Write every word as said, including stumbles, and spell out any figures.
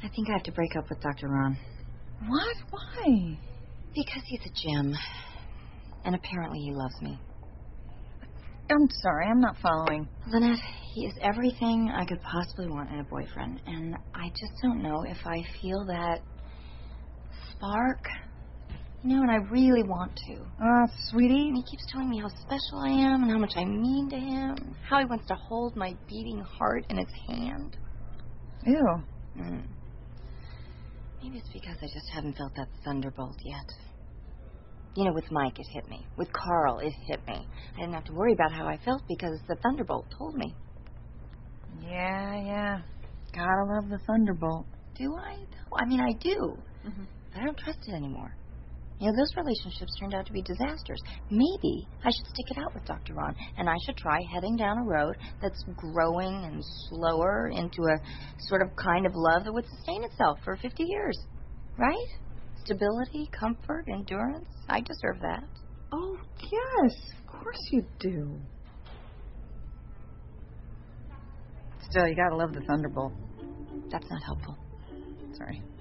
I think I have to break up with Doctor Ron. What? Why? Because he's a gem. And apparently he loves me. I'm sorry, I'm not following. Lynette, he is everything I could possibly want in a boyfriend. And I just don't know if I feel that spark. You know, and I really want to. Ah, uh, sweetie. And he keeps telling me how special I am and how much I mean to him. How he wants to hold my beating heart in his hand. Ew. Mm. Maybe it's because I just haven't felt that thunderbolt yet. You know, with Mike, it hit me. With Carl, it hit me. I didn't have to worry about how I felt because the thunderbolt told me. Yeah, yeah. Gotta love the thunderbolt. Do I? I mean, I do. Mm-hmm. But I don't trust it anymore. You know, those relationships turned out to be disasters. Maybe I should stick it out with Doctor Ron, and I should try heading down a road that's growing and slower into a sort of kind of love that would sustain itself for fifty years. Right? Stability, comfort, endurance. I deserve that. Oh, yes. Of course you do. Still, you gotta love the thunderbolt. That's not helpful. Sorry.